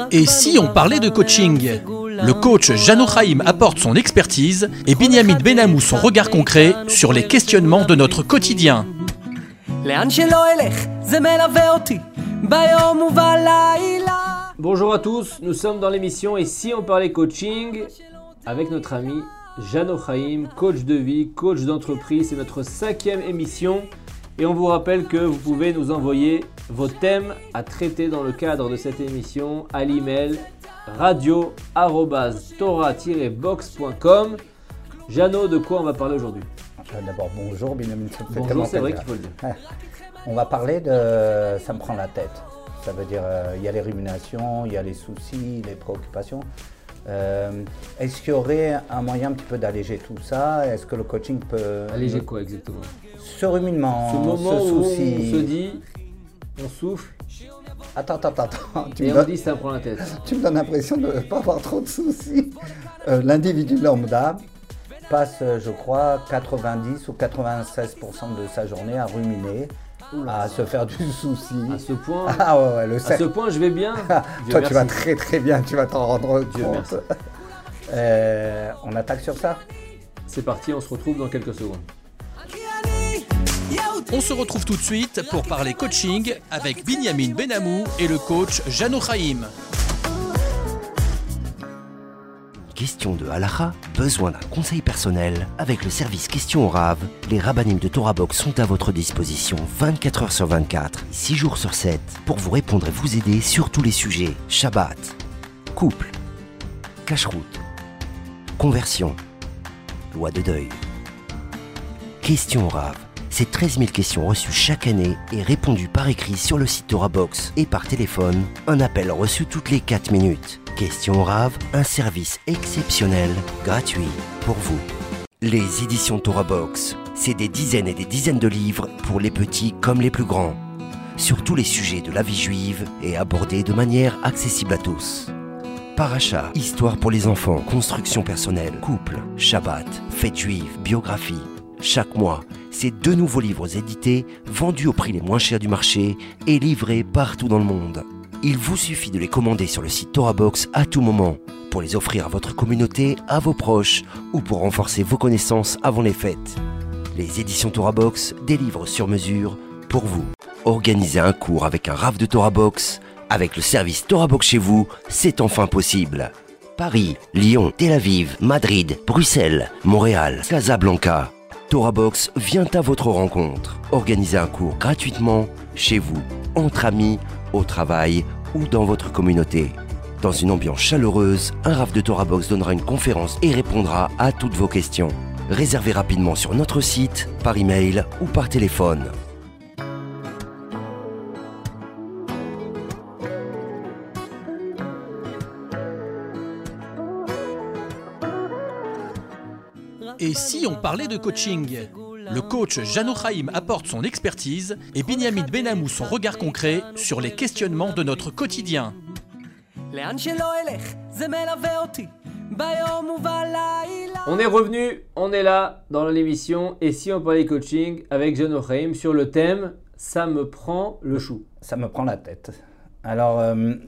Et si on parlait de coaching? Le coach Jano Chaim apporte son expertise et Binyamin Benamou son regard concret sur les questionnements de notre quotidien. Bonjour à tous, nous sommes dans l'émission Et si on parlait coaching avec notre ami Jano Chaim, coach de vie, coach d'entreprise. C'est notre 5e émission et on vous rappelle que vous pouvez nous envoyer vos thèmes à traiter dans le cadre de cette émission à l'email radio@torah-box.com. Jano, de quoi on va parler aujourd'hui? D'abord, bonjour Binyamin. Bonjour, c'est vrai qu'il faut le dire. On va parler de ça me prend la tête. Ça veut dire, il y a les ruminations, il y a les soucis, les préoccupations. Est-ce qu'il y aurait un moyen un petit peu d'alléger tout ça? Est-ce que le coaching peut... Alléger quoi exactement? Ce ruminement, ce moment ce où souci. on se dit, on souffle. Attends. Et on dit ça me prend la tête. Tu me donnes l'impression de ne pas avoir trop de soucis. L'individu lambda passe, je crois, 90 ou 96% de sa journée à ruminer. Oula, à se faire du souci. À ce point, ouais, à ce point je vais bien. Toi tu vas très très bien, tu vas t'en rendre Dieu compte. On attaque sur ça? C'est parti, on se retrouve dans quelques secondes. On se retrouve tout de suite pour parler coaching avec Binyamin Benamou et le coach Jano Chaim. Question de Halacha, besoin d'un conseil personnel? Avec le service Question au Rav, les rabbinim de Torah Box sont à votre disposition 24 heures sur 24, 6 jours sur 7, pour vous répondre et vous aider sur tous les sujets. Shabbat, couple, cacheroute, conversion, loi de deuil. Question au Rav, c'est 13 000 questions reçues chaque année et répondues par écrit sur le site Torah Box et par téléphone, un appel reçu toutes les 4 minutes. Question au Rav, un service exceptionnel, gratuit pour vous. Les éditions Torah Box, c'est des dizaines et des dizaines de livres pour les petits comme les plus grands, sur tous les sujets de la vie juive et abordés de manière accessible à tous. Paracha, histoire pour les enfants, construction personnelle, couple, Shabbat, fête juive, biographie. Chaque mois, c'est 2 nouveaux livres édités, vendus au prix les moins chers du marché et livrés partout dans le monde. Il vous suffit de les commander sur le site Torah Box à tout moment, pour les offrir à votre communauté, à vos proches, ou pour renforcer vos connaissances avant les fêtes. Les éditions Torah Box, des livres sur mesure pour vous. Organiser un cours avec un Rav de Torah Box, avec le service Torah Box chez vous, c'est enfin possible. Paris, Lyon, Tel Aviv, Madrid, Bruxelles, Montréal, Casablanca. Torah Box vient à votre rencontre. Organisez un cours gratuitement, chez vous, entre amis, au travail ou dans votre communauté. Dans une ambiance chaleureuse, un Rav de Torah Box donnera une conférence et répondra à toutes vos questions. Réservez rapidement sur notre site, par email ou par téléphone. Et si on parlait de coaching? Le coach Jano Chaim apporte son expertise et Binyamin Benamou son regard concret sur les questionnements de notre quotidien. On est revenu, on est là dans l'émission Et si on parlait coaching avec Jano Chaim sur le thème Ça me prend le chou. Ça me prend la tête. Alors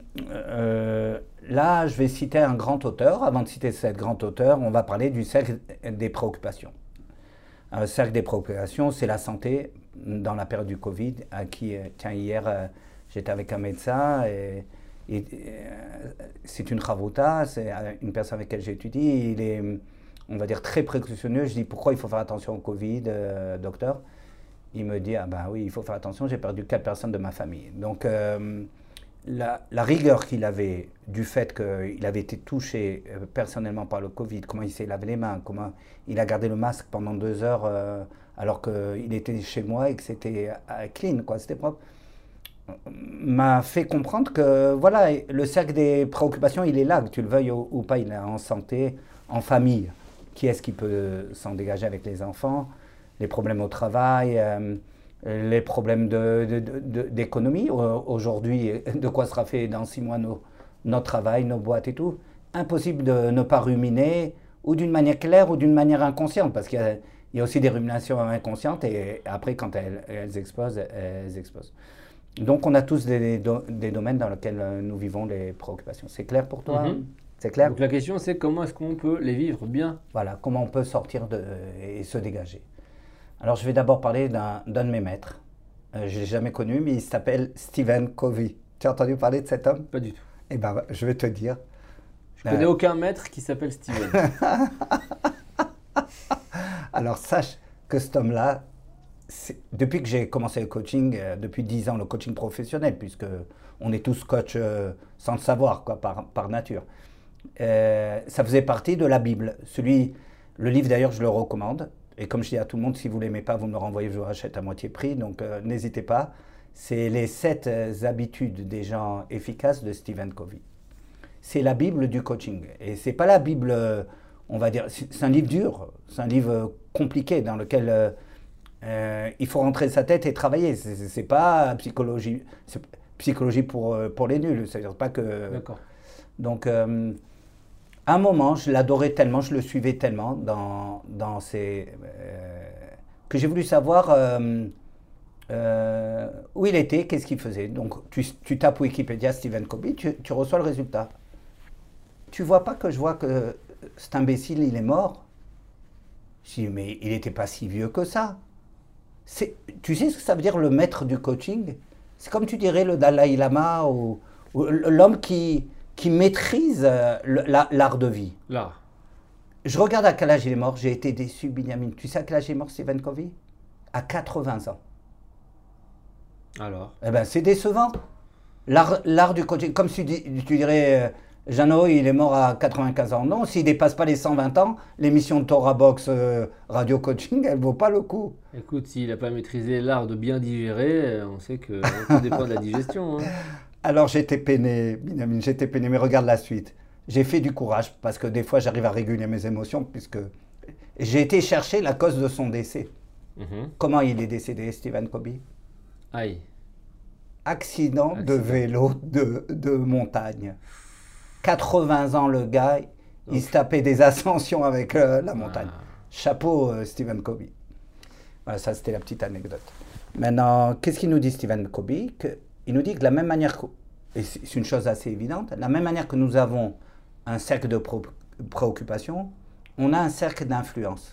là, je vais citer un grand auteur. Avant de citer cet grand auteur, on va parler du cercle des préoccupations. Le cercle des préoccupations, c'est la santé dans la période du Covid. Hier, j'étais avec un médecin et c'est une chavruta, c'est une personne avec laquelle j'étudie. Il est, on va dire, très précautionneux. Je dis, pourquoi il faut faire attention au Covid, docteur? Il me dit, ah ben oui, il faut faire attention, j'ai perdu 4 personnes de ma famille. Donc, la rigueur qu'il avait du fait qu'il avait été touché personnellement par le Covid, comment il s'est lavé les mains, comment il a gardé le masque pendant 2 heures alors qu'il était chez moi et que c'était clean, quoi, c'était propre, m'a fait comprendre que voilà, le cercle des préoccupations, il est là, que tu le veuilles ou pas, il est en santé, en famille. Qui est-ce qui peut s'en dégager avec les enfants? Les problèmes au travail, les problèmes d'économie. Aujourd'hui, de quoi sera fait dans 6 mois notre travail, nos boîtes et tout. Impossible de ne pas ruminer, ou d'une manière claire ou d'une manière inconsciente, parce qu'il y a aussi des ruminations inconscientes, et après, quand elles explosent, elles explosent. Donc on a tous des domaines dans lesquels nous vivons les préoccupations. C'est clair pour toi? C'est clair? Donc la question c'est comment est-ce qu'on peut les vivre bien? Voilà, comment on peut sortir et se dégager. Alors je vais d'abord parler d'un de mes maîtres. Je ne l'ai jamais connu, mais il s'appelle Stephen Covey. Tu as entendu parler de cet homme? Pas du tout. Eh bien, je vais te dire. Je connais aucun maître qui s'appelle Steven. Alors sache que cet homme-là, depuis que j'ai commencé le coaching, depuis 10 ans, le coaching professionnel, puisque on est tous coachs sans le savoir, quoi, par nature, ça faisait partie de la Bible. Le livre d'ailleurs, je le recommande. Et comme je dis à tout le monde, si vous ne l'aimez pas, vous me le renvoyez, je vous rachète à moitié prix. Donc n'hésitez pas. C'est les 7 habitudes des gens efficaces de Stephen Covey. C'est la Bible du coaching. Et ce n'est pas la Bible, on va dire, c'est un livre dur, c'est un livre compliqué dans lequel il faut rentrer sa tête et travailler. C'est pas psychologie pour les nuls. C'est-à-dire pas que. D'accord. Donc, à un moment, je l'adorais tellement, je le suivais tellement dans ces que j'ai voulu savoir où il était, qu'est-ce qu'il faisait. Donc, tu tapes Wikipédia Stephen Covey, tu reçois le résultat. Tu vois pas que je vois que cet imbécile, il est mort? Je dis, mais il n'était pas si vieux que ça. Tu sais ce que ça veut dire le maître du coaching? C'est comme tu dirais le Dalai Lama ou l'homme qui maîtrise l'art de vie. L'art. Je regarde à quel âge il est mort, j'ai été déçu, Binyamin. Tu sais à quel âge il est mort, Stephen Covey? À 80 ans. Alors? Eh ben, c'est décevant. L'art du coaching, comme tu dirais, Jeannot, il est mort à 95 ans. Non, s'il ne dépasse pas les 120 ans, l'émission de Torah Box Radio Coaching, elle ne vaut pas le coup. Écoute, s'il n'a pas maîtrisé l'art de bien digérer, on sait que tout dépend de la digestion. Hein. Alors j'étais peiné, Binyamin, j'étais peiné, mais regarde la suite. J'ai fait du courage, parce que des fois j'arrive à réguler mes émotions, puisque j'ai été chercher la cause de son décès. Comment il est décédé, Stephen Covey? Aïe. Accident de vélo de montagne. 80 ans le gars, il se tapait des ascensions avec la montagne. Chapeau Stephen Covey. Voilà, ça c'était la petite anecdote. Maintenant, qu'est-ce qu'il nous dit Stephen Covey? Il nous dit que de la même manière, et c'est une chose assez évidente, de la même manière que nous avons un cercle de préoccupation, on a un cercle d'influence.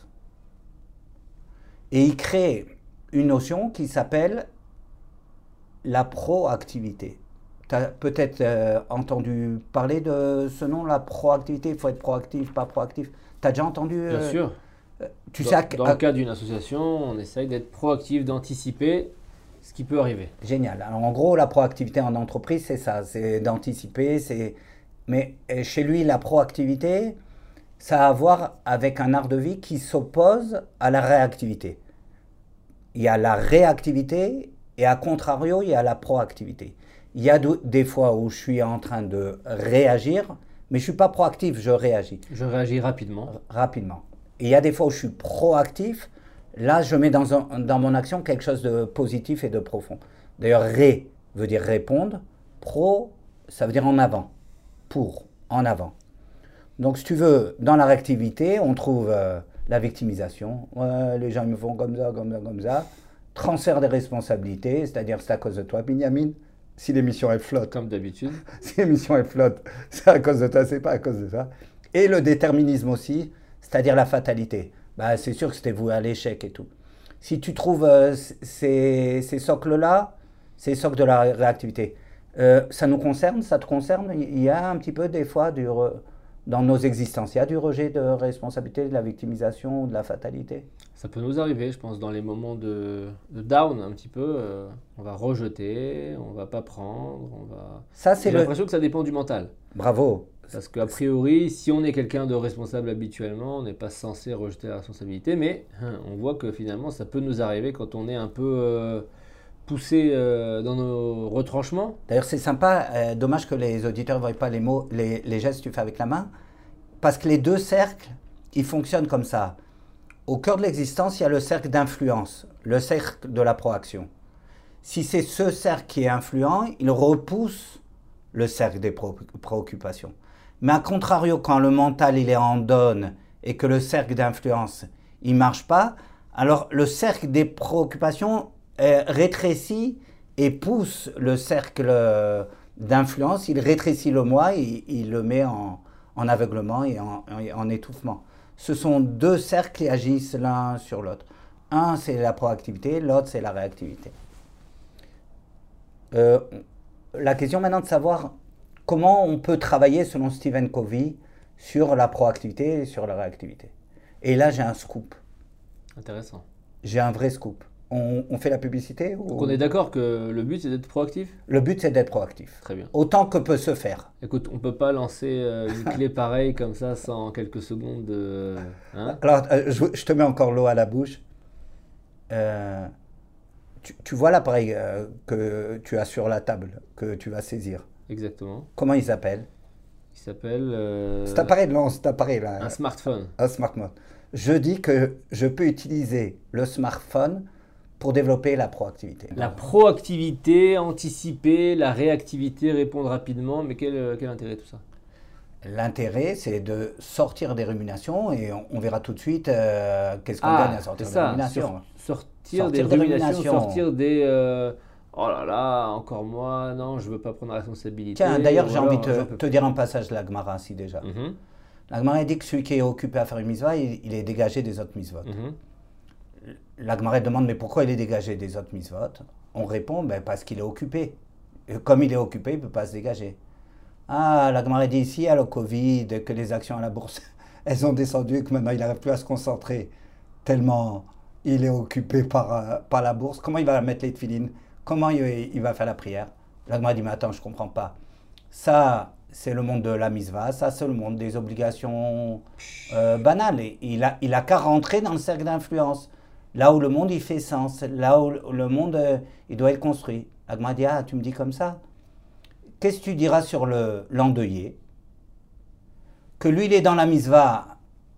Et il crée une notion qui s'appelle la proactivité. Tu as peut-être entendu parler de ce nom, la proactivité. Il faut être proactif, pas proactif. Tu as déjà entendu Bien sûr. Dans le cas d'une association, on essaye d'être proactif, d'anticiper ce qui peut arriver. Génial. Alors, en gros, la proactivité en entreprise, c'est ça. C'est d'anticiper. Mais chez lui, la proactivité, ça a à voir avec un art de vie qui s'oppose à la réactivité. Il y a la réactivité et à contrario, il y a la proactivité. Il y a des fois où je suis en train de réagir, mais je ne suis pas proactif, je réagis. Je réagis rapidement. Rapidement. Et il y a des fois où je suis proactif, là je mets dans mon action quelque chose de positif et de profond. D'ailleurs, ré veut dire répondre, pro, ça veut dire en avant, pour, en avant. Donc si tu veux, dans la réactivité, on trouve la victimisation. Ouais, les gens me font comme ça, comme ça, comme ça. Transfert des responsabilités, c'est-à-dire c'est à cause de toi, Binyamin. Si l'émission est flotte. Comme d'habitude. Si l'émission est flotte, c'est à cause de toi, c'est pas à cause de ça. Et le déterminisme aussi, c'est-à-dire la fatalité. Bah, c'est sûr que c'était voué à l'échec et tout. Si tu trouves ces socles-là, ces socles de la réactivité, ça nous concerne, ça te concerne. Il y a un petit peu des fois dans nos existences, il y a du rejet de responsabilité, de la victimisation, de la fatalité. Ça peut nous arriver, je pense, dans les moments de down un petit peu. On va rejeter, on va pas prendre, on va... J'ai l'impression que ça dépend du mental. Bravo. Parce qu'a priori, si on est quelqu'un de responsable habituellement, on n'est pas censé rejeter la responsabilité, mais on voit que finalement, ça peut nous arriver quand on est un peu poussé dans nos retranchements. D'ailleurs, c'est sympa, dommage que les auditeurs ne voient pas les mots, les gestes que tu fais avec la main, parce que les deux cercles, ils fonctionnent comme ça. Au cœur de l'existence, il y a le cercle d'influence, le cercle de la proaction. Si c'est ce cercle qui est influent, il repousse le cercle des préoccupations. Mais à contrario, quand le mental il est en donne et que le cercle d'influence il marche pas, alors le cercle des préoccupations rétrécit et pousse le cercle d'influence, il rétrécit le moi et il le met en aveuglement et en étouffement. Ce sont deux cercles qui agissent l'un sur l'autre. Un, c'est la proactivité, l'autre, c'est la réactivité. La question maintenant de savoir comment on peut travailler, selon Stephen Covey, sur la proactivité et sur la réactivité. Et là, j'ai un scoop. Intéressant. J'ai un vrai scoop. On fait la publicité ou... Donc on est d'accord que le but c'est d'être proactif? Le but, c'est d'être proactif. Très bien. Autant que peut se faire. Écoute, on ne peut pas lancer une clé pareille comme ça sans quelques secondes. Hein? Alors, je te mets encore l'eau à la bouche. Tu vois l'appareil que tu as sur la table, que tu vas saisir. Exactement. Comment il s'appelle? Il s'appelle... Cet appareil, non, cet appareil là. Un smartphone. Un smartphone. Je dis que je peux utiliser le smartphone pour développer la proactivité. La proactivité, anticiper, la réactivité, répondre rapidement, mais quel intérêt tout ça? L'intérêt, c'est de sortir des ruminations et on verra tout de suite qu'est-ce qu'on gagne à sortir des ruminations. Sortir des ruminations, sortir des... oh là là, encore moi, non, je ne veux pas prendre la responsabilité. Tiens, d'ailleurs, j'ai envie de te dire un passage de la Gemara, si déjà. La Gemara dit que celui qui est occupé à faire une mitzvah, il est dégagé des autres mitzvot. La Gemara demande, mais pourquoi il est dégagé des autres mitzvot? On répond, ben, parce qu'il est occupé. Et comme il est occupé, il ne peut pas se dégager. Ah, la Gemara dit ici, à le Covid, que les actions à la bourse, elles ont descendu et que maintenant il n'arrive plus à se concentrer tellement il est occupé par la bourse. Comment il va mettre les tefilines? Comment il va faire la prière? La Gemara dit, mais attends, je ne comprends pas. Ça, c'est le monde de la mitzvah, ça, c'est le monde des obligations banales. Et il a qu'à rentrer dans le cercle d'influence. Là où le monde, il fait sens. Là où le monde, il doit être construit. La Gemara dit, ah, tu me dis comme ça? Qu'est-ce que tu diras sur l'endeuillé? Que lui, il est dans la mitzvah,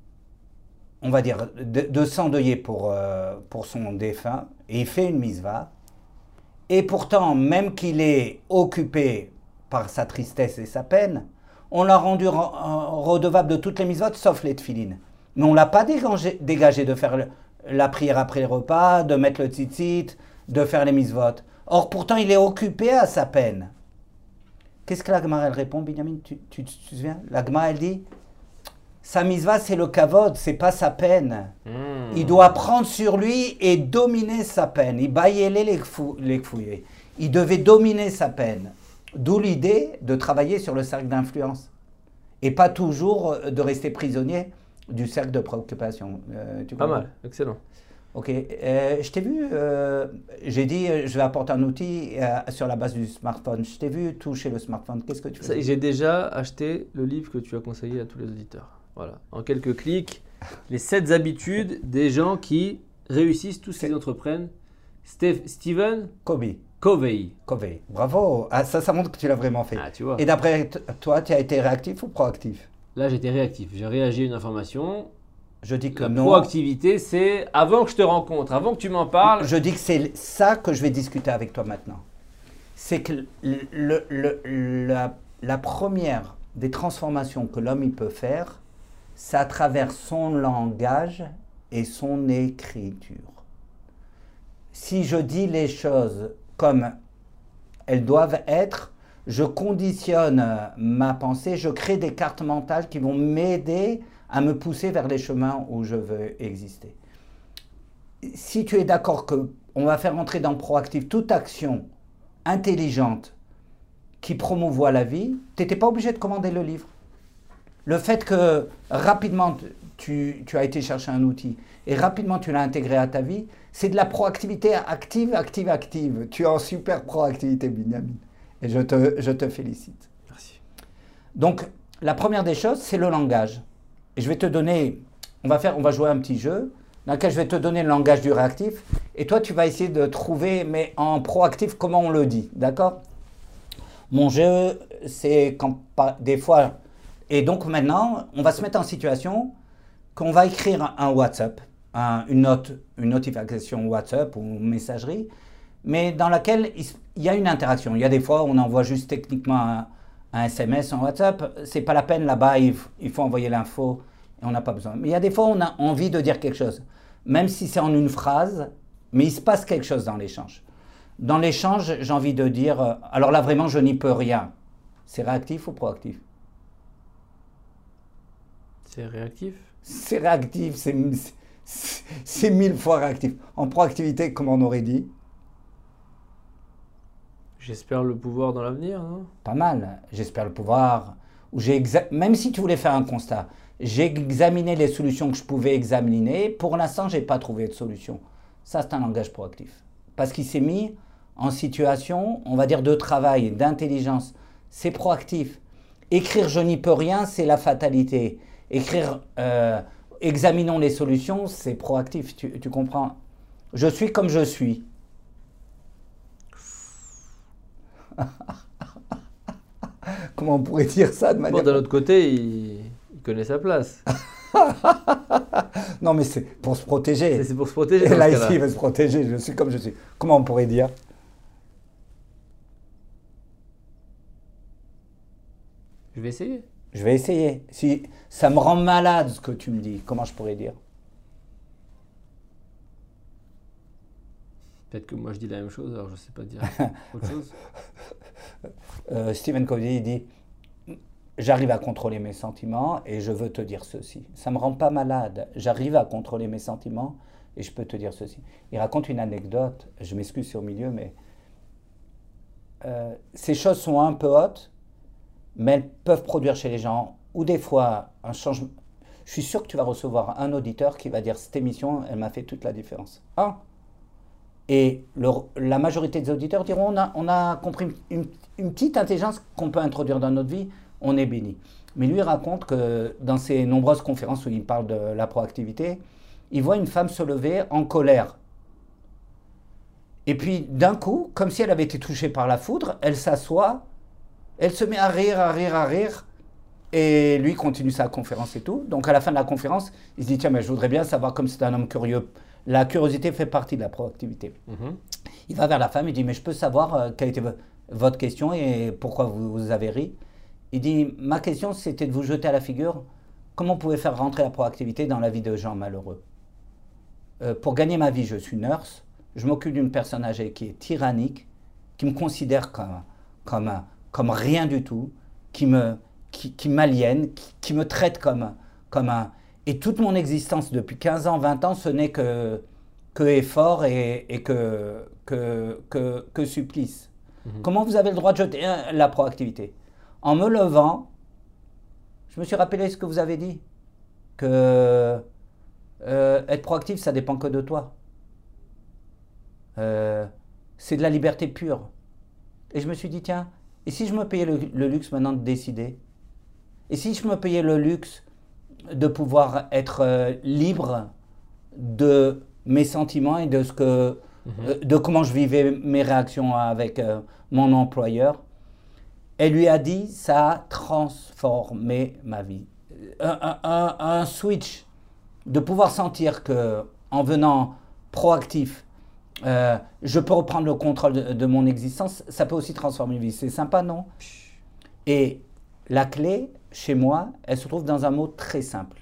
on va dire, de s'endeuiller pour son défunt, et il fait une mitzvah. Et pourtant, même qu'il est occupé par sa tristesse et sa peine, on l'a rendu redevable de toutes les mitzvot, sauf les tefilines. Mais on ne l'a pas dégagé de faire la prière après le repas, de mettre le tzitzit, de faire les mitzvot. Or, pourtant, il est occupé à sa peine. Qu'est-ce que la Gemara, elle répond, Binyamin? Tu te souviens? La Gemara, elle dit, sa mitzvah, c'est le kavod, c'est pas sa peine. Il doit prendre sur lui et dominer sa peine. Il baillait les fouillés. Il devait dominer sa peine. D'où l'idée de travailler sur le cercle d'influence. Et pas toujours de rester prisonnier du cercle de préoccupation. Pas mal, excellent. Ok, je t'ai vu, j'ai dit je vais apporter un outil sur la base du smartphone. Je t'ai vu toucher le smartphone. Qu'est-ce que tu fais? J'ai déjà acheté le livre que tu as conseillé à tous les auditeurs. Voilà, en quelques clics, les 7 habitudes des gens qui réussissent tout ce qu'ils entreprennent. Stephen Covey. Bravo, ah, ça montre que tu l'as vraiment fait. Ah, tu vois. Et d'après toi, tu as été réactif ou proactif? Là, j'étais réactif. J'ai réagi à une information. Je dis que la non. Proactivité, c'est avant que je te rencontre, avant que tu m'en parles. Je dis que c'est ça que je vais discuter avec toi maintenant. C'est que la première des transformations que l'homme il peut faire, c'est à travers son langage et son écriture. Si je dis les choses comme elles doivent être, je conditionne ma pensée, je crée des cartes mentales qui vont m'aider à me pousser vers les chemins où je veux exister. Si tu es d'accord qu'on va faire entrer dans proactif toute action intelligente qui promouvoit la vie, tu n'étais pas obligé de commander le livre. Le fait que rapidement tu as été chercher un outil et rapidement tu l'as intégré à ta vie, c'est de la proactivité active. Tu es en super proactivité, Binyamin. Et je te félicite. Merci. Donc, la première des choses, c'est le langage. Et je vais te donner, on va jouer un petit jeu dans lequel je vais te donner le langage du réactif. Et toi, tu vas essayer de trouver, mais en proactif, comment on le dit. D'accord? Mon jeu, c'est quand des fois... Et donc maintenant, on va se mettre en situation qu'on va écrire un WhatsApp, une notification WhatsApp ou messagerie, mais dans laquelle il y a une interaction. Il y a des fois, on envoie juste techniquement un SMS en WhatsApp. C'est pas la peine là-bas, il faut envoyer l'info et on n'a pas besoin. Mais il y a des fois, on a envie de dire quelque chose, même si c'est en une phrase, mais il se passe quelque chose dans l'échange. Dans l'échange, j'ai envie de dire, alors là vraiment, je n'y peux rien. C'est réactif ou proactif? C'est réactif. C'est réactif, c'est 1000 fois réactif. En proactivité, comme on aurait dit? J'espère le pouvoir dans l'avenir, non? Pas mal. J'espère le pouvoir. Même si tu voulais faire un constat, j'ai examiné les solutions que je pouvais examiner. Pour l'instant, je n'ai pas trouvé de solution. Ça, c'est un langage proactif. Parce qu'il s'est mis en situation, on va dire, de travail, d'intelligence. C'est proactif. Écrire « je n'y peux rien », c'est la fatalité. Écrire « examinons les solutions », c'est proactif. Tu comprends? Je suis comme je suis. Comment on pourrait dire ça de manière... Bon, d'un autre côté, il connaît sa place. Non, mais c'est pour se protéger. C'est pour se protéger. Et là, ici, il veut se protéger. Je suis comme je suis. Comment on pourrait dire? Je vais essayer. Je vais essayer. Si ça me rend malade ce que tu me dis, comment je pourrais dire? Peut-être que moi je dis la même chose, alors je ne sais pas dire autre chose. Stephen Covey il dit « J'arrive à contrôler mes sentiments et je veux te dire ceci. Ça ne me rend pas malade. J'arrive à contrôler mes sentiments et je peux te dire ceci. » Il raconte une anecdote. Je m'excuse, c'est au milieu, mais ces choses sont un peu hautes, mais elles peuvent produire chez les gens, ou des fois, un changement. Je suis sûr que tu vas recevoir un auditeur qui va dire « Cette émission, elle m'a fait toute la différence. » Et la majorité des auditeurs diront on a compris une petite intelligence qu'on peut introduire dans notre vie, on est béni. Mais lui raconte que dans ses nombreuses conférences où il parle de la proactivité, il voit une femme se lever en colère. Et puis d'un coup, comme si elle avait été touchée par la foudre, elle s'assoit, elle se met à rire, et lui continue sa conférence et tout. Donc à la fin de la conférence, il se dit tiens, mais je voudrais bien savoir, comme c'est un homme curieux. La curiosité fait partie de la proactivité. Il va vers la femme, il dit, mais je peux savoir quelle était votre question et pourquoi vous avez ri? Il dit, ma question, c'était de vous jeter à la figure. Comment vous pouvez faire rentrer la proactivité dans la vie de gens malheureux? Pour gagner ma vie, je suis nurse. Je m'occupe d'une personne âgée qui est tyrannique, qui me considère comme rien du tout, qui m'aliène, qui me traite comme un... Et toute mon existence depuis 15 ans, 20 ans, ce n'est que effort et que supplice. Comment vous avez le droit de jeter la proactivité? En me levant, je me suis rappelé ce que vous avez dit, que être proactif, ça dépend que de toi. C'est de la liberté pure. Et je me suis dit, tiens, et si je me payais le luxe maintenant de décider? Et si je me payais le luxe de pouvoir être libre de mes sentiments et de de comment je vivais mes réactions avec mon employeur? Elle lui a dit, ça a transformé ma vie. Un switch, de pouvoir sentir que en venant proactif, je peux reprendre le contrôle de mon existence, ça peut aussi transformer une vie. C'est sympa, non? Et la clé, chez moi, elle se trouve dans un mot très simple.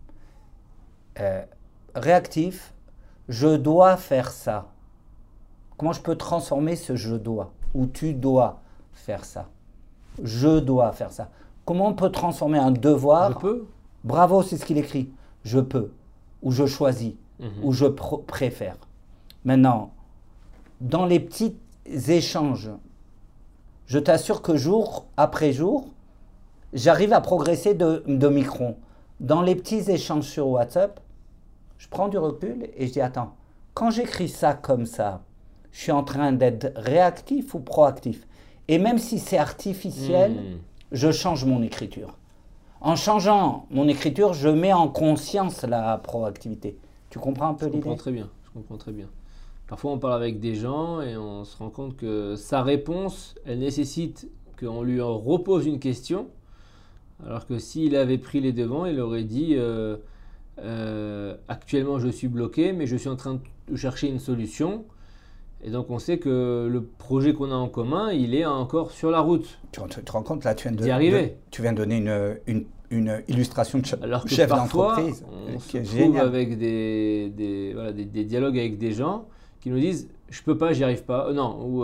Réactif, je dois faire ça. Comment je peux transformer ce je dois? Ou tu dois faire ça. Je dois faire ça. Comment on peut transformer un devoir? Je peux. Bravo, c'est ce qu'il écrit. Je peux. Ou je choisis. Ou je préfère. Maintenant, dans les petits échanges, je t'assure que jour après jour, j'arrive à progresser de microns. Dans les petits échanges sur WhatsApp, je prends du recul et je dis, attends, quand j'écris ça comme ça, je suis en train d'être réactif ou proactif? Et même si c'est artificiel, je change mon écriture. En changeant mon écriture, je mets en conscience la proactivité. Tu comprends un peu l'idée? Je comprends très bien. Parfois, on parle avec des gens et on se rend compte que sa réponse, elle nécessite qu'on lui repose une question. Alors que s'il avait pris les devants, il aurait dit actuellement je suis bloqué, mais je suis en train de chercher une solution. Et donc on sait que le projet qu'on a en commun, il est encore sur la route. Tu te rends compte, là, tu viens de donner une illustration de chef d'entreprise. On se trouve avec des dialogues avec des gens qui nous disent je peux pas, j'y arrive pas, non, ou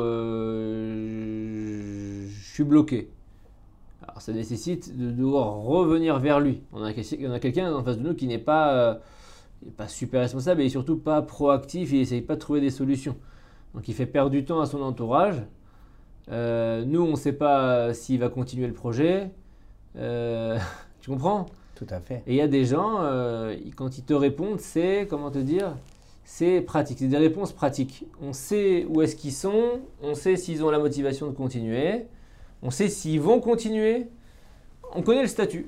je suis bloqué. Alors ça nécessite de devoir revenir vers lui. On a quelqu'un en face de nous qui n'est pas super responsable et surtout pas proactif, il n'essaye pas de trouver des solutions. Donc il fait perdre du temps à son entourage. Nous, on ne sait pas s'il va continuer le projet. Tu comprends ? Tout à fait. Et il y a des gens, quand ils te répondent, c'est, comment te dire, c'est pratique, c'est des réponses pratiques. On sait où est-ce qu'ils sont, on sait s'ils ont la motivation de continuer, on sait s'ils vont continuer, on connaît le statut.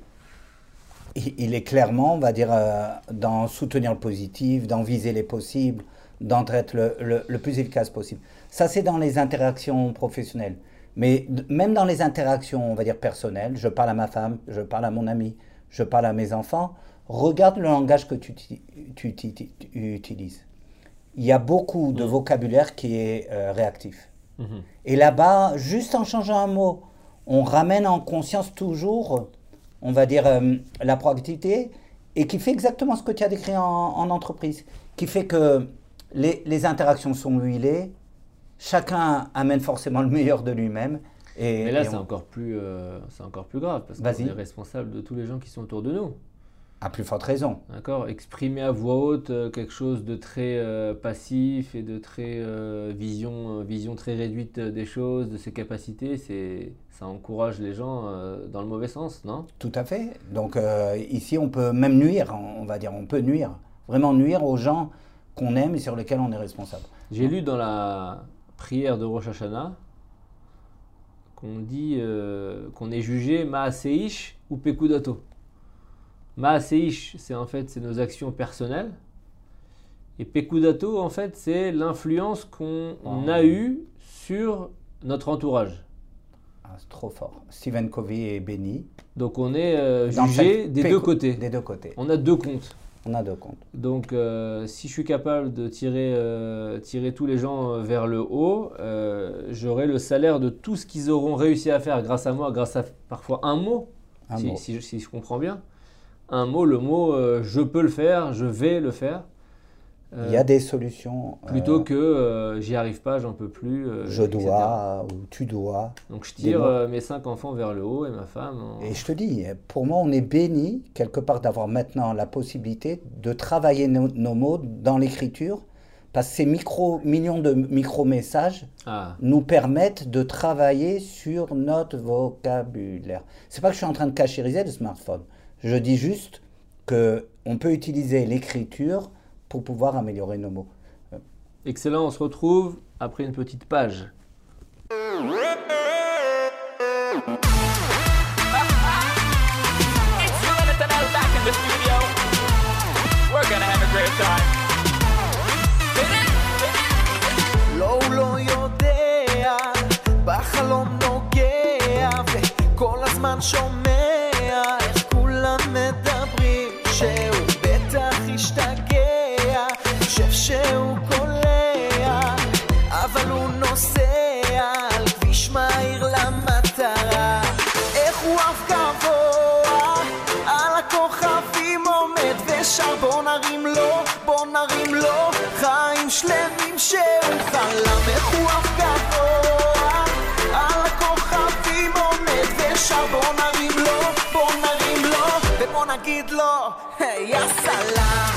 Il est clairement, on va dire, dans soutenir le positif, dans viser les possibles, d'en être le plus efficace possible. Ça, c'est dans les interactions professionnelles. Mais même dans les interactions, on va dire, personnelles, je parle à ma femme, je parle à mon ami, je parle à mes enfants, regarde le langage que tu utilises. Il y a beaucoup de vocabulaire qui est réactif. Et là-bas, juste en changeant un mot, on ramène en conscience toujours, on va dire, la proactivité, et qui fait exactement ce que tu as décrit en entreprise, qui fait que les interactions sont huilées, chacun amène forcément le meilleur de lui-même. Mais là, c'est encore plus grave, parce qu'on est responsable de tous les gens qui sont autour de nous. À plus forte raison. D'accord. Exprimer à voix haute quelque chose de très passif et de très vision très réduite des choses, de ses capacités, ça encourage les gens dans le mauvais sens, non ? Tout à fait. Donc ici, on peut même nuire, on va dire, on peut nuire, vraiment nuire aux gens qu'on aime et sur lesquels on est responsable. J'ai lu dans la prière de Rosh Hashanah qu'on dit qu'on est jugé Maaseish ou Pekudato. Maaseish, c'est nos actions personnelles. Et Pekudato, en fait, c'est l'influence qu'on a eue sur notre entourage. C'est trop fort. Stephen Covey est béni. Donc on est jugé des deux côtés. Des deux côtés. On a deux comptes. On a deux comptes. Donc si je suis capable de tirer tous les gens vers le haut, j'aurai le salaire de tout ce qu'ils auront réussi à faire grâce à moi, grâce à parfois un mot, si je comprends bien. Un mot, le mot je peux le faire, je vais le faire. Il y a des solutions. Plutôt que j'y arrive pas, j'en peux plus. Je dois ou tu dois. Donc je tire mes 5 enfants vers le haut et ma femme. Et je te dis, pour moi, on est béni quelque part d'avoir maintenant la possibilité de travailler nos mots dans l'écriture, parce que ces millions de micro-messages nous permettent de travailler sur notre vocabulaire. C'est pas que je suis en train de cachériser le smartphone. Je dis juste qu'on peut utiliser l'écriture pour pouvoir améliorer nos mots. Excellent, on se retrouve après une petite page. שהוא קולע, אבל הוא נוסע על כביש מהיר למטרה. איך הוא אף גבוה, על הכוכבים עומד ושר. בוא נרים לו חיים שלמים שהוא חלם. איך הוא אף גבוה, על הכוכבים עומד ושר. בוא נרים לו ובוא נגיד לו יא סלאם.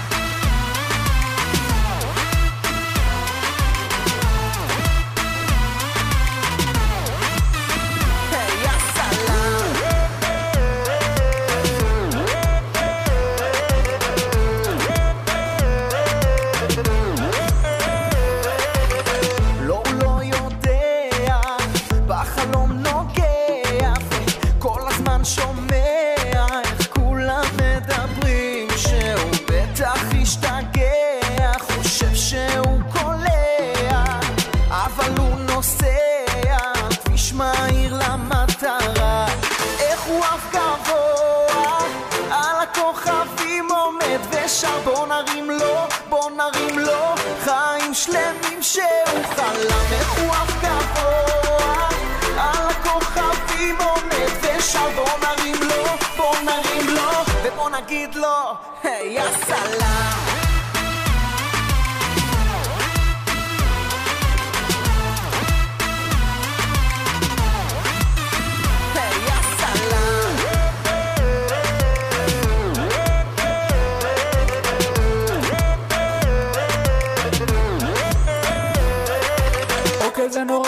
בוא נרים לו חיים שלמים שהוא חלם. איך הוא אף גבוה, על הכוכבים עומד ושר. בוא נרים לו ובוא נגיד לו יא סלאם.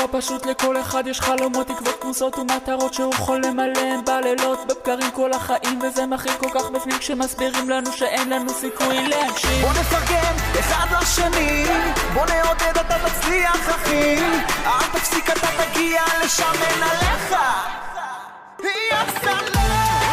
לא פשוט, לכל אחד יש חלומות, תקוות, כמוסות ומטרות שהוא חולם עליהם בלילות, בבקרים כל החיים, וזה מכיל כל כך בפנים כשמסבירים לנו שאין לנו סיכוי להגשים. בוא נפרגן אחד לשני, בוא נעודד אתה תצליח אחי, אל תפסיק אתה תגיע לשם אין עליך, יא סלאם.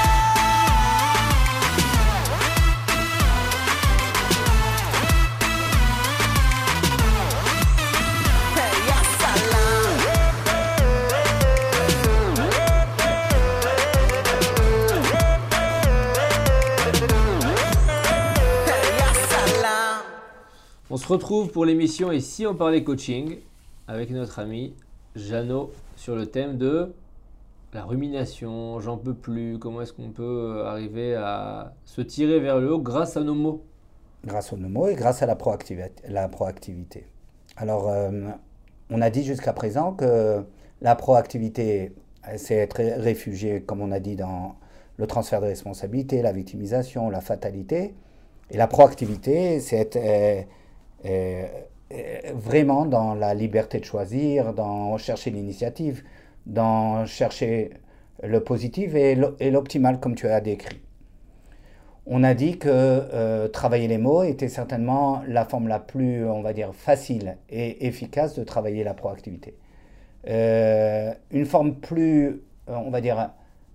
On se retrouve pour l'émission Et si on parlait coaching avec notre ami Jeannot sur le thème de la rumination, j'en peux plus, comment est-ce qu'on peut arriver à se tirer vers le haut grâce à nos mots. Grâce aux mots et grâce à la proactivité. Alors, on a dit jusqu'à présent que la proactivité, c'est être réfugié, comme on a dit, dans le transfert de responsabilité, la victimisation, la fatalité. Et la proactivité, c'est être vraiment dans la liberté de choisir, dans chercher l'initiative, dans chercher le positif et l'optimal comme tu as décrit. On a dit que travailler les mots était certainement la forme la plus, on va dire, facile et efficace de travailler la proactivité. Une forme plus, on va dire,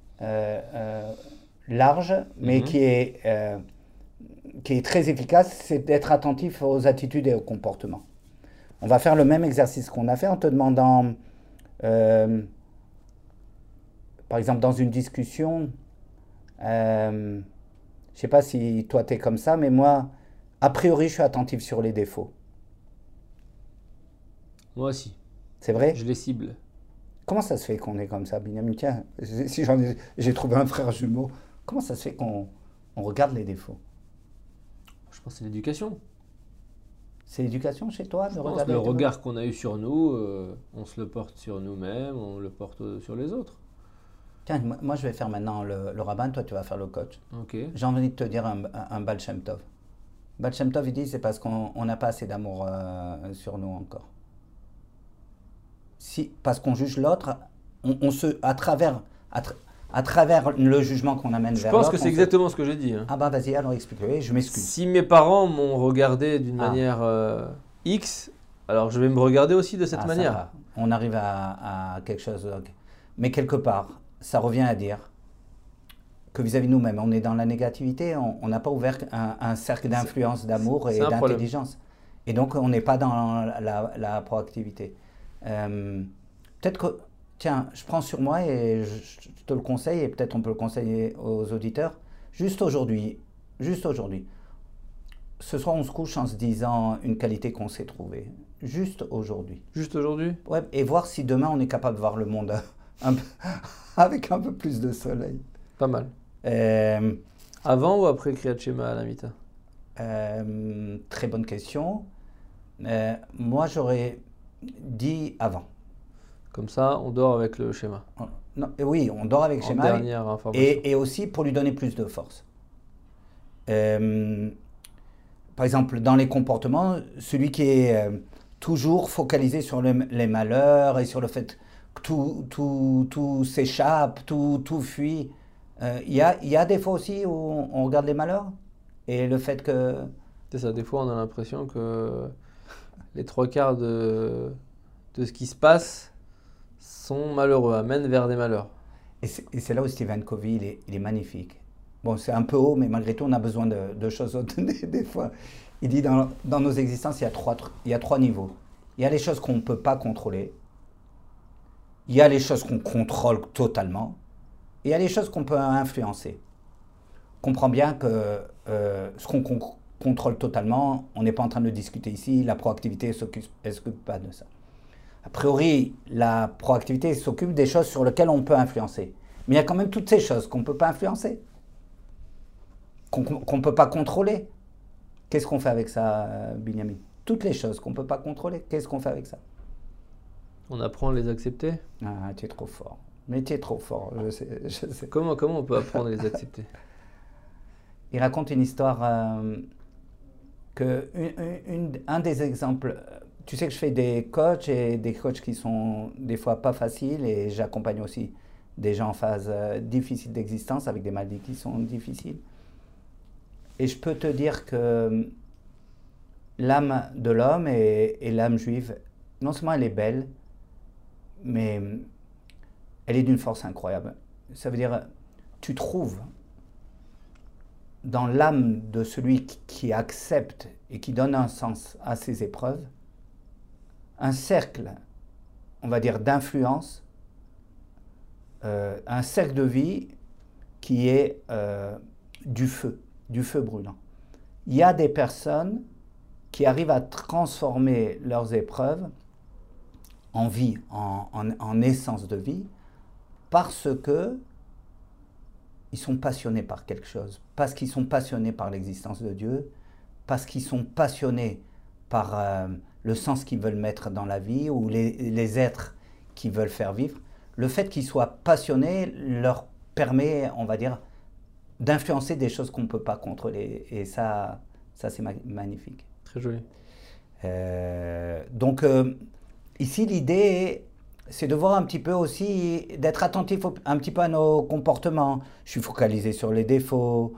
large, mais qui est très efficace, c'est d'être attentif aux attitudes et aux comportements. On va faire le même exercice qu'on a fait en te demandant, par exemple, dans une discussion, je ne sais pas si toi tu es comme ça, mais moi, a priori, je suis attentif sur les défauts. Moi aussi. C'est vrai? Je les cible. Comment ça se fait qu'on est comme ça, Binyamin? Tiens, si j'ai trouvé un frère jumeau, comment ça se fait qu'on regarde les défauts? Je pense que c'est l'éducation. C'est l'éducation chez toi de regarder le regard qu'on a eu sur nous, on se le porte sur nous-mêmes, on le porte sur les autres. Tiens, moi je vais faire maintenant le rabbin, toi tu vas faire le coach. Ok. J'ai envie de te dire un Baal Shem Tov. Baal Shem Tov, il dit c'est parce qu'on n'a pas assez d'amour sur nous encore. Si, parce qu'on juge l'autre, à travers le jugement qu'on amène vers l'autre. Je pense que c'est exactement ce que j'ai dit. Hein. Ah bah vas-y, alors explique-le, je m'excuse. Si mes parents m'ont regardé d'une manière X, alors je vais me regarder aussi de cette manière. On arrive à quelque chose. Mais quelque part, ça revient à dire que vis-à-vis de nous-mêmes, on est dans la négativité, on n'a pas ouvert un cercle d'influence, d'amour et d'intelligence. Et donc, on n'est pas dans la proactivité. Peut-être que, tiens, je prends sur moi et je te le conseille, et peut-être on peut le conseiller aux auditeurs, juste aujourd'hui, ce soir on se couche en se disant une qualité qu'on s'est trouvée, juste aujourd'hui. Juste aujourd'hui? Ouais, et voir si demain on est capable de voir le monde avec un peu plus de soleil. Pas mal. Avant ou après Kriyat Shema à la Mita? Très bonne question. Moi j'aurais dit avant. Comme ça, on dort avec le schéma. Non, oui, on dort avec le schéma. Dernière information. Et aussi pour lui donner plus de force. Par exemple, dans les comportements, celui qui est toujours focalisé sur les malheurs et sur le fait que tout s'échappe, tout fuit. Il y a des fois aussi où on regarde les malheurs et le fait que... C'est ça, des fois on a l'impression que les trois quarts de ce qui se passe sont malheureux, amènent vers des malheurs. Et c'est là où Stephen Covey, il est magnifique. Bon, c'est un peu haut, mais malgré tout, on a besoin de choses hautes des fois. Il dit, dans nos existences, il y a trois niveaux. Il y a les choses qu'on ne peut pas contrôler. Il y a les choses qu'on contrôle totalement. Et il y a les choses qu'on peut influencer. On comprend bien que ce qu'on contrôle totalement, on n'est pas en train de discuter ici. La proactivité ne s'occupe pas de ça. A priori, la proactivité s'occupe des choses sur lesquelles on peut influencer. Mais il y a quand même toutes ces choses qu'on ne peut pas influencer, qu'on ne peut pas contrôler. Qu'est-ce qu'on fait avec ça, Binyamin? Toutes les choses qu'on ne peut pas contrôler, qu'est-ce qu'on fait avec ça? On apprend à les accepter? Ah, tu es trop fort. Mais tu es trop fort, je sais. Comment on peut apprendre à les accepter? Il raconte une histoire un des exemples tu sais que je fais des coachs et des coachs qui sont des fois pas faciles et j'accompagne aussi des gens en phase difficile d'existence avec des maladies qui sont difficiles. Et je peux te dire que l'âme de l'homme et l'âme juive, non seulement elle est belle, mais elle est d'une force incroyable. Ça veut dire, tu trouves dans l'âme de celui qui accepte et qui donne un sens à ses épreuves, un cercle, on va dire, d'influence, un cercle de vie qui est du feu brûlant. Il y a des personnes qui arrivent à transformer leurs épreuves en vie, en essence de vie, parce que ils sont passionnés par quelque chose, parce qu'ils sont passionnés par l'existence de Dieu, parce qu'ils sont passionnés par le sens qu'ils veulent mettre dans la vie ou les êtres qu'ils veulent faire vivre. Le fait qu'ils soient passionnés leur permet, on va dire, d'influencer des choses qu'on ne peut pas contrôler. Et ça c'est magnifique. Très joli. Donc, ici, l'idée, c'est de voir un petit peu aussi, d'être attentif un petit peu à nos comportements. Je suis focalisé sur les défauts.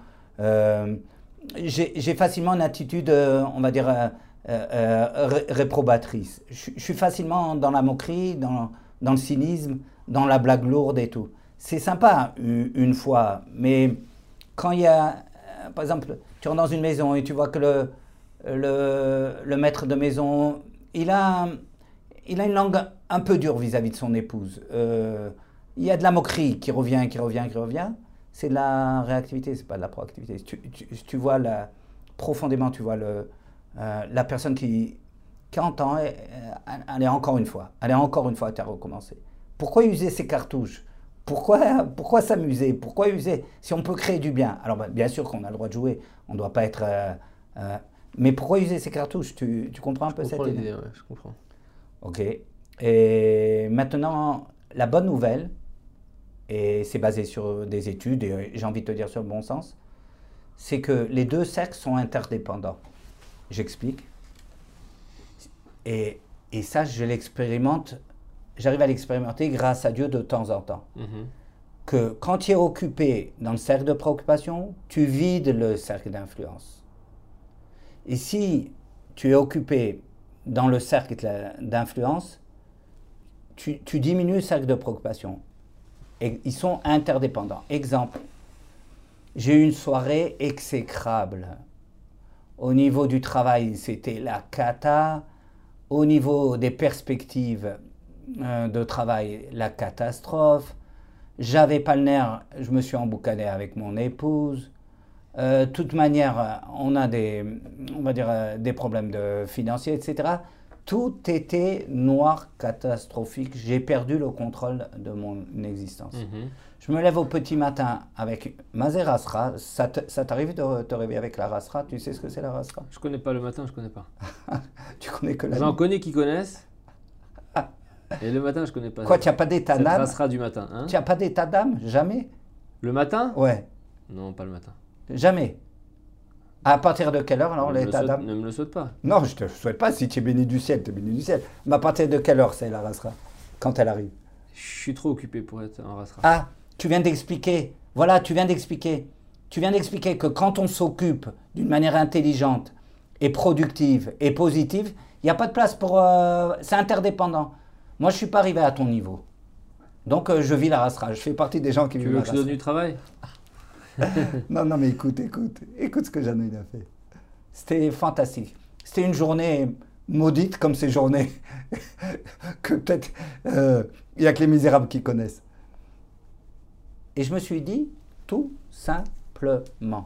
J'ai facilement une attitude, on va dire, réprobatrice. Je suis facilement dans la moquerie, dans le cynisme, dans la blague lourde et tout. C'est sympa une fois, mais quand il y a, par exemple, tu rentres dans une maison et tu vois que le maître de maison, il a une langue un peu dure vis-à-vis de son épouse. Il y a de la moquerie qui revient. C'est de la réactivité, c'est pas de la proactivité. Tu vois profondément, tu vois la personne qui entend, elle est encore une fois à recommencer. Pourquoi user ses cartouches ? Pourquoi s'amuser ? Pourquoi user si on peut créer du bien ? Alors bien sûr qu'on a le droit de jouer, on ne doit pas être... mais pourquoi user ces cartouches ? Tu comprends un peu cette idée ? Ouais, je comprends. Ok. Et maintenant, la bonne nouvelle, et c'est basé sur des études, et j'ai envie de te dire sur le bon sens, c'est que les deux cercles sont interdépendants. J'explique. Et ça, j'arrive à l'expérimenter grâce à Dieu de temps en temps. Que quand tu es occupé dans le cercle de préoccupation, tu vides le cercle d'influence. Et si tu es occupé dans le cercle d'influence, tu diminues le cercle de préoccupation. Et ils sont interdépendants. Exemple, j'ai eu une soirée exécrable. Au niveau du travail, c'était la cata. Au niveau des perspectives de travail, la catastrophe. J'avais pas le nerf, je me suis emboucané avec mon épouse. De toute manière, on a des problèmes financiers, etc. Tout était noir, catastrophique. J'ai perdu le contrôle de mon existence. Je me lève au petit matin avec ma rasra. Ça t'arrive de te réveiller avec la rasra? Tu sais ce que c'est la rasra? Je connais pas le matin, je connais pas. Tu connais que la nuit? J'en connais qui connaissent. Et le matin, je connais pas. Quoi, tu n'as pas d'état d'âme? C'est la rasra du matin. Hein? Tu n'as pas d'état d'âme? Jamais? Le matin? Ouais. Non, pas le matin. Jamais. À partir de quelle heure alors l'état d'âme? Ne me le souhaite pas. Non, je ne te le souhaite pas. Si tu es béni du ciel, tu es béni du ciel. Mais à partir de quelle heure c'est la rasra? Quand elle arrive? Je suis trop occupé pour être en rasra. Ah, tu viens d'expliquer. Voilà, tu viens d'expliquer. Tu viens d'expliquer que quand on s'occupe d'une manière intelligente et productive et positive, il n'y a pas de place pour... c'est interdépendant. Moi, je ne suis pas arrivé à ton niveau. Donc, je vis la rasra. Je fais partie des gens qui vivent la rasra. Tu veux que je donne du travail? Non, mais écoute ce que Jeannot a fait. C'était fantastique. C'était une journée maudite comme ces journées que peut-être il n'y a que les misérables qui connaissent. Et je me suis dit, tout simplement,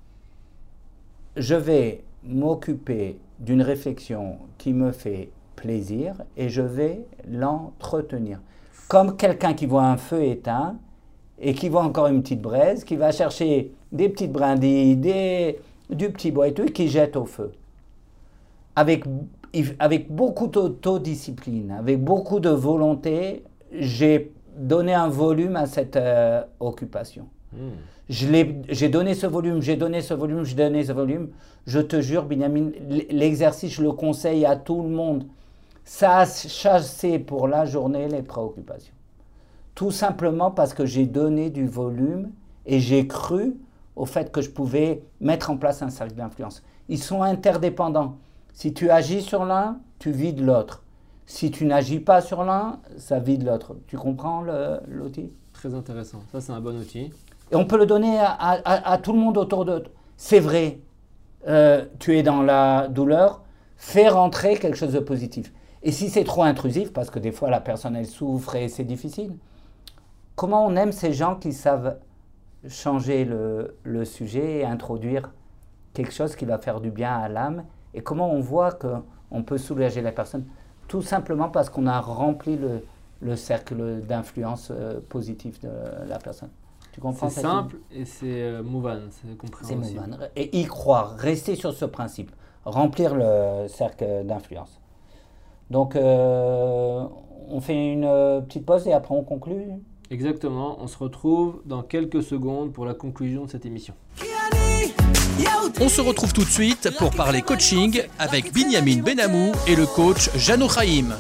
je vais m'occuper d'une réflexion qui me fait plaisir et je vais l'entretenir. Comme quelqu'un qui voit un feu éteint et qui voit encore une petite braise, qui va chercher des petites brindilles, du petit bois et tout, et qui jette au feu. Avec beaucoup d'autodiscipline, avec beaucoup de volonté, j'ai donné un volume à cette occupation. J'ai donné ce volume. Je te jure, Binyamin, l'exercice, je le conseille à tout le monde. ça a chassé pour la journée les préoccupations. Tout simplement parce que j'ai donné du volume et j'ai cru au fait que je pouvais mettre en place un cercle d'influence. Ils sont interdépendants. Si tu agis sur l'un, tu vides l'autre. Si tu n'agis pas sur l'un, ça vide l'autre. Tu comprends l'outil ? Très intéressant. Ça, c'est un bon outil. Et on peut le donner à tout le monde autour de... C'est vrai, tu es dans la douleur, fais rentrer quelque chose de positif. Et si c'est trop intrusif, parce que des fois la personne elle souffre et c'est difficile, comment on aime ces gens qui savent changer le sujet et introduire quelque chose qui va faire du bien à l'âme, et comment on voit qu'on peut soulager la personne, tout simplement parce qu'on a rempli le cercle d'influence positive de la personne. Tu comprends? C'est simple et c'est mouvant, c'est compréhensible. C'est mouvant. Et y croire, rester sur ce principe, remplir le cercle d'influence. Donc, on fait une petite pause et après on conclut. Exactement, on se retrouve dans quelques secondes pour la conclusion de cette émission. On se retrouve tout de suite pour parler coaching avec Binyamin Benamou et le coach Jano Chaim.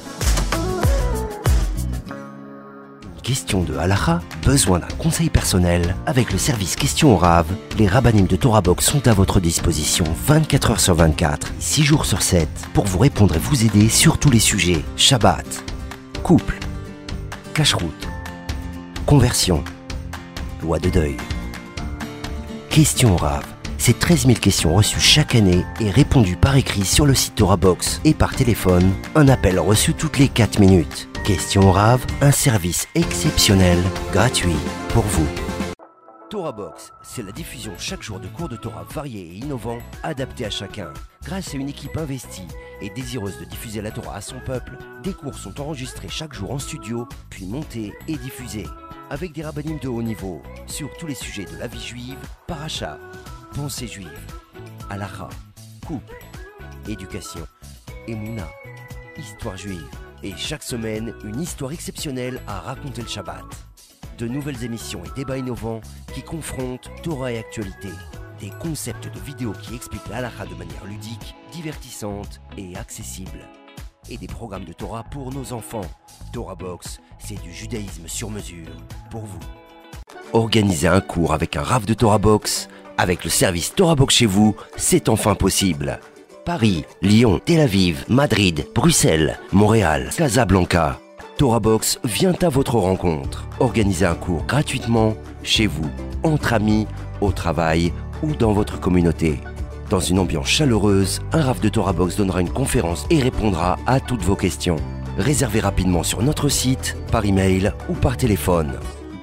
Question de halakha, besoin d'un conseil personnel? Avec le service Question au Rav, les rabbanim de Torah Box sont à votre disposition 24 h sur 24, 6 jours sur 7, pour vous répondre et vous aider sur tous les sujets. Shabbat, couple, cacheroute, conversion, loi de deuil. Question au Rav, c'est 13 000 questions reçues chaque année et répondues par écrit sur le site Torah Box et par téléphone, un appel reçu toutes les 4 minutes. Question au Rav, un service exceptionnel, gratuit pour vous. Torah Box, c'est la diffusion chaque jour de cours de Torah variés et innovants, adaptés à chacun. Grâce à une équipe investie et désireuse de diffuser la Torah à son peuple, des cours sont enregistrés chaque jour en studio, puis montés et diffusés. Avec des rabbanim de haut niveau, sur tous les sujets de la vie juive, paracha, pensée juive, halakha, couple, éducation, émouna, histoire juive. Et chaque semaine, une histoire exceptionnelle à raconter le Shabbat. De nouvelles émissions et débats innovants qui confrontent Torah et actualité. Des concepts de vidéos qui expliquent la halakha de manière ludique, divertissante et accessible. Et des programmes de Torah pour nos enfants. Torah Box, c'est du judaïsme sur mesure pour vous. Organiser un cours avec un Rav de Torah Box, avec le service Torah Box chez vous, c'est enfin possible. Paris, Lyon, Tel Aviv, Madrid, Bruxelles, Montréal, Casablanca. Torah Box vient à votre rencontre. Organisez un cours gratuitement, chez vous, entre amis, au travail ou dans votre communauté. Dans une ambiance chaleureuse, un Rav de Torah Box donnera une conférence et répondra à toutes vos questions. Réservez rapidement sur notre site, par email ou par téléphone.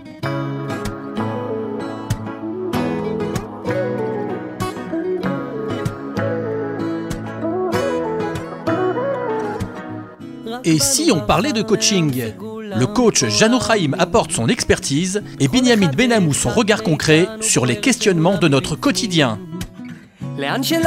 Et si on parlait de coaching? Le coach Jano Chaim apporte son expertise et Binyamin Benamou son regard concret sur les questionnements de notre quotidien. On se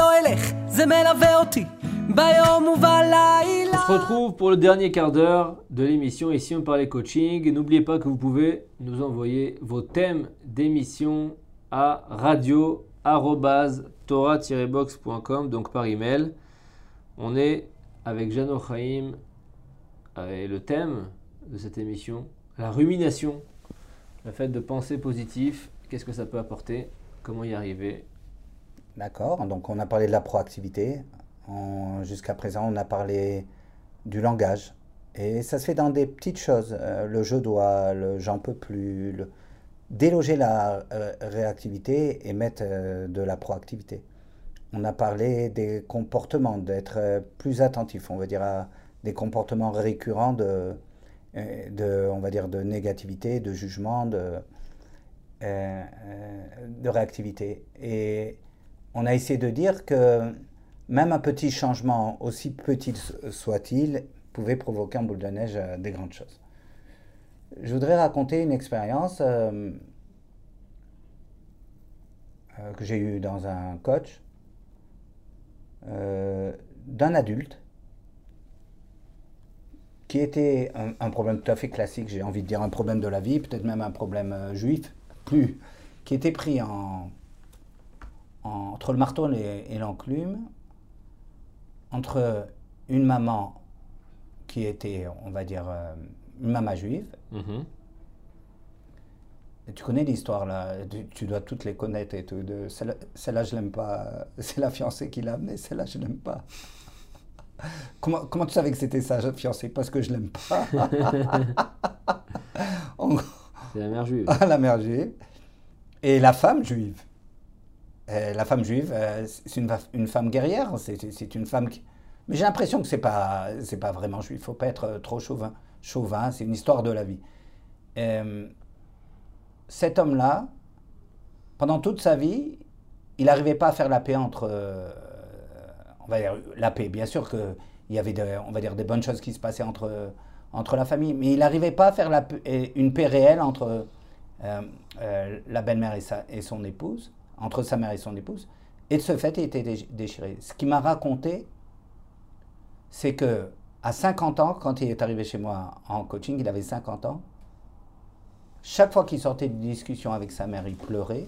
retrouve pour le dernier quart d'heure de l'émission Ici on parlait coaching. N'oubliez pas que vous pouvez nous envoyer vos thèmes d'émission à radio@torah-box.com, donc par email. On est avec Jano Chaim et le thème de cette émission, la rumination, le fait de penser positif, qu'est-ce que ça peut apporter, comment y arriver. D'accord, donc on a parlé de la proactivité. Jusqu'à présent, on a parlé du langage. Et ça se fait dans des petites choses. Le je dois, le j'en peux plus. Déloger la réactivité et mettre de la proactivité. On a parlé des comportements, d'être plus attentif, on va dire, à des comportements récurrents on va dire, de négativité, de jugement, de réactivité. Et on a essayé de dire que même un petit changement, aussi petit soit-il, pouvait provoquer en boule de neige des grandes choses. Je voudrais raconter une expérience que j'ai eue dans un coach d'un adulte qui était un problème tout à fait classique, j'ai envie de dire un problème de la vie, peut-être même un problème juif, qui était pris entre le marteau et l'enclume, entre une maman qui était, on va dire, une maman juive. Et tu connais l'histoire là, tu dois toutes les connaître et tout. Celle-là, je l'aime pas. C'est la fiancée qui l'a amenée, celle-là, je l'aime pas. Comment tu savais que c'était sa fiancée? Parce que je l'aime pas. C'est la mère juive. La mère juive. Et la femme juive. La femme juive, c'est une femme guerrière. C'est une femme qui... Mais j'ai l'impression que c'est pas vraiment juif. Il ne faut pas être trop chauvin. C'est une histoire de la vie. Cet homme-là, pendant toute sa vie, il n'arrivait pas à faire la paix entre... on va dire la paix. Bien sûr qu'il y avait on va dire des bonnes choses qui se passaient entre la famille, mais il n'arrivait pas à faire une paix réelle entre la belle-mère et son épouse, entre sa mère et son épouse. Et de ce fait, il était déchiré. Ce qu'il m'a raconté, c'est qu'à 50 ans, quand il est arrivé chez moi en coaching, il avait 50 ans, chaque fois qu'il sortait d'une discussion avec sa mère, il pleurait.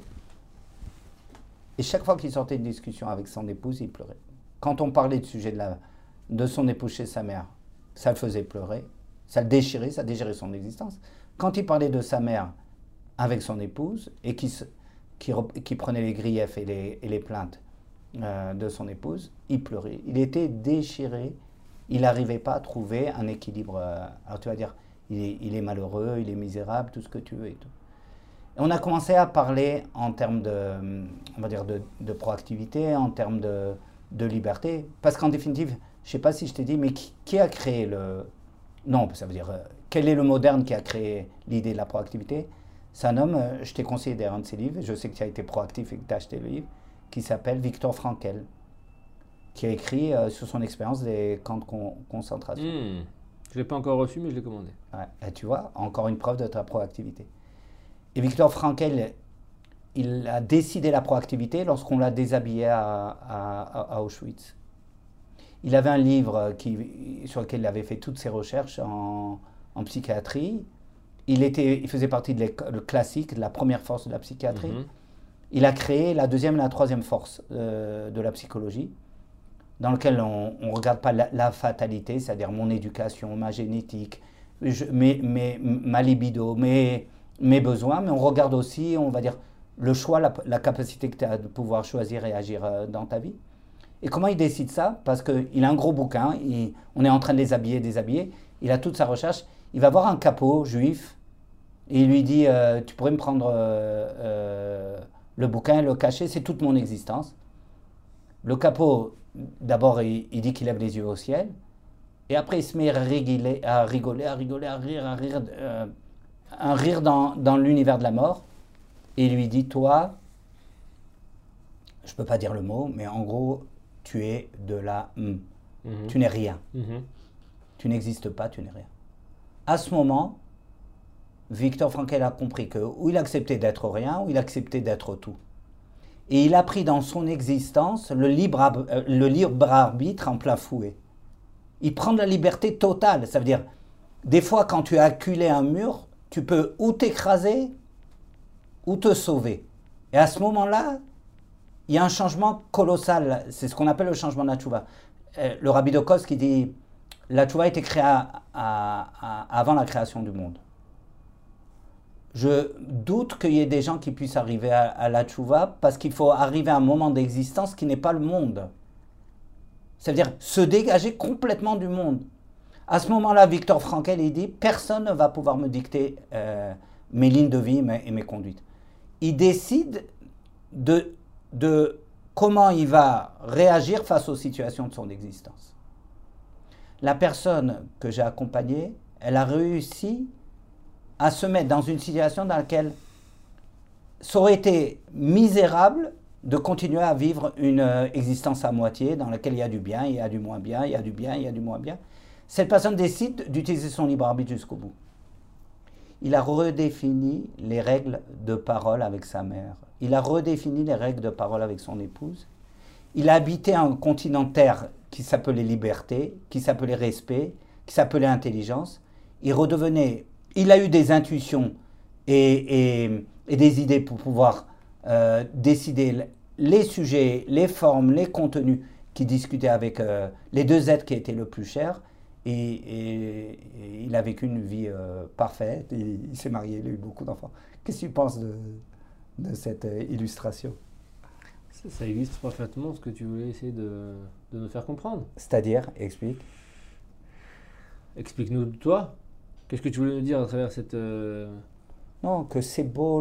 Et chaque fois qu'il sortait d'une discussion avec son épouse, il pleurait. Quand on parlait du sujet de son épouse chez sa mère, ça le faisait pleurer, ça le déchirait, ça déchirait son existence. Quand il parlait de sa mère avec son épouse et qui prenait les griefs et les plaintes de son épouse, il pleurait. Il était déchiré, il n'arrivait pas à trouver un équilibre. Alors tu vas dire, il est malheureux, il est misérable, tout ce que tu veux et tout. Et on a commencé à parler en termes on va dire de proactivité, en termes de liberté, parce qu'en définitive, je ne sais pas si je t'ai dit, mais qui a créé Non, ça veut dire, quel est le moderne qui a créé l'idée de la proactivité? C'est un homme, je t'ai conseillé un de ses livres, je sais que tu as été proactif et que tu as acheté le livre, qui s'appelle Viktor Frankl, qui a écrit sur son expérience des camps de concentration. Je ne l'ai pas encore reçu, mais je l'ai commandé. Ouais, et tu vois, encore une preuve de ta proactivité. Et Viktor Frankl, il a décidé la proactivité lorsqu'on l'a déshabillé à Auschwitz. Il avait un livre sur lequel il avait fait toutes ses recherches en psychiatrie. Il faisait partie de l'école classique, de la première force de la psychiatrie. Il a créé la deuxième et la troisième force de la psychologie, dans lequel on ne regarde pas la fatalité, c'est-à-dire mon éducation, ma génétique, ma libido, mes besoins, mais on regarde aussi, on va dire, le choix, la capacité que tu as de pouvoir choisir et agir dans ta vie. Et comment il décide ça? Parce qu'il a un gros bouquin, on est en train de déshabiller, il a toute sa recherche, il va voir un capot juif, et il lui dit, tu pourrais me prendre le bouquin et le cacher, c'est toute mon existence. Le capot, d'abord, il dit qu'il lève les yeux au ciel, et après il se met à rigoler, à rire, un rire dans l'univers de la mort, et il lui dit, toi, je ne peux pas dire le mot, mais en gros, tu es de la tu n'es rien. Tu n'existes pas, tu n'es rien. À ce moment, Viktor Frankl a compris que ou il acceptait d'être rien, ou il acceptait d'être tout. Et il a pris dans son existence le libre arbitre en plein fouet. Il prend de la liberté totale. Ça veut dire, des fois, quand tu as acculé un mur, tu peux ou t'écraser, ou te sauver. Et à ce moment-là, il y a un changement colossal. C'est ce qu'on appelle le changement de la tchouva. Le Rabbi de Kos qui dit, la tchouva a été créée avant la création du monde. Je doute qu'il y ait des gens qui puissent arriver à la tchouva parce qu'il faut arriver à un moment d'existence qui n'est pas le monde. C'est-à-dire se dégager complètement du monde. À ce moment-là, Viktor Frankl, il dit, personne ne va pouvoir me dicter mes lignes de vie et mes conduites. Il décide de comment il va réagir face aux situations de son existence. La personne que j'ai accompagnée, elle a réussi à se mettre dans une situation dans laquelle ça aurait été misérable de continuer à vivre une existence à moitié, dans laquelle il y a du bien, il y a du moins bien, il y a du bien, il y a du moins bien. Cette personne décide d'utiliser son libre arbitre jusqu'au bout. Il a redéfini les règles de parole avec sa mère. Il a redéfini les règles de parole avec son épouse. Il a habité un continent terre qui s'appelait liberté, qui s'appelait respect, qui s'appelait intelligence. Il a eu des intuitions et des idées pour pouvoir décider les sujets, les formes, les contenus qu'il discutait avec les deux êtres qui étaient le plus chers. Et il a vécu une vie parfaite, il s'est marié, il a eu beaucoup d'enfants. Qu'est-ce que tu penses de cette illustration? Ça illustre parfaitement ce que tu voulais essayer de nous faire comprendre. C'est-à-dire, explique. Explique-nous toi. Qu'est-ce que tu voulais nous dire à travers cette... Non, que c'est beau.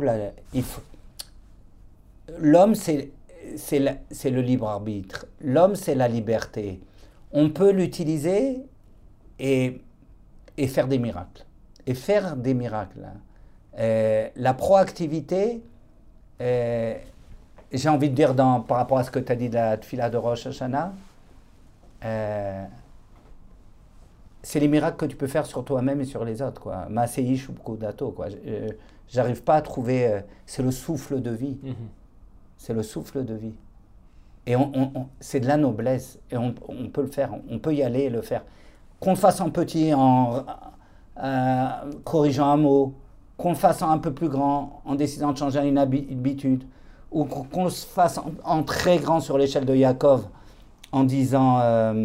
L'homme, c'est le libre arbitre. L'homme, c'est la liberté. On peut l'utiliser et faire des miracles. Et faire des miracles. La proactivité, j'ai envie de dire par rapport à ce que tu as dit de la Tfila de Rosh Hashanah, c'est les miracles que tu peux faire sur toi-même et sur les autres, quoi. Masei Shubkodato, quoi. J'arrive pas à trouver. C'est le souffle de vie. C'est le souffle de vie. Et c'est de la noblesse. Et on peut le faire. On peut y aller et le faire. Qu'on le fasse en petit, en corrigeant un mot. Qu'on le fasse un peu plus grand, en décidant de changer une habitude. Ou qu'on le fasse en très grand sur l'échelle de Yaakov, en disant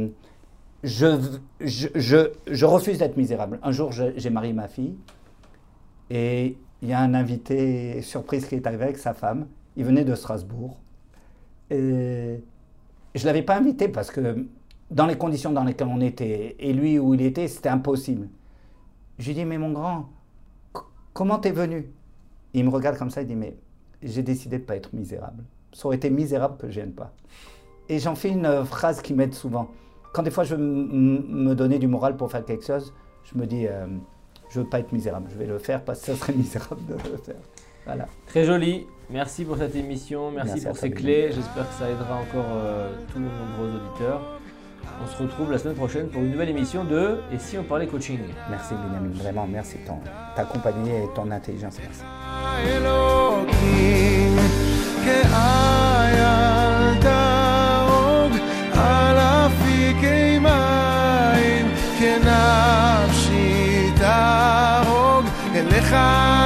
je refuse d'être misérable. Un jour, j'ai marié ma fille et il y a un invité surprise qui est arrivé avec sa femme. Il venait de Strasbourg et je ne l'avais pas invité parce que dans les conditions dans lesquelles on était et lui où il était, c'était impossible. Je lui dis, mais mon grand, comment t'es venu? Il me regarde comme ça, il dit, mais j'ai décidé de ne pas être misérable. Ça aurait été misérable que je ne vienne pas. Et j'en fais une phrase qui m'aide souvent. Quand des fois je veux me donner du moral pour faire quelque chose, je me dis, je ne veux pas être misérable, je vais le faire parce que ça serait misérable de le faire. Voilà. Très joli, merci pour cette émission, merci pour ces clés, j'espère que ça aidera encore tous nos nombreux auditeurs. On se retrouve la semaine prochaine pour une nouvelle émission de Et si on parlait coaching. Merci Benjamin, vraiment merci de ta compagnie et ton intelligence. Merci. כנפשי תהרוג אליך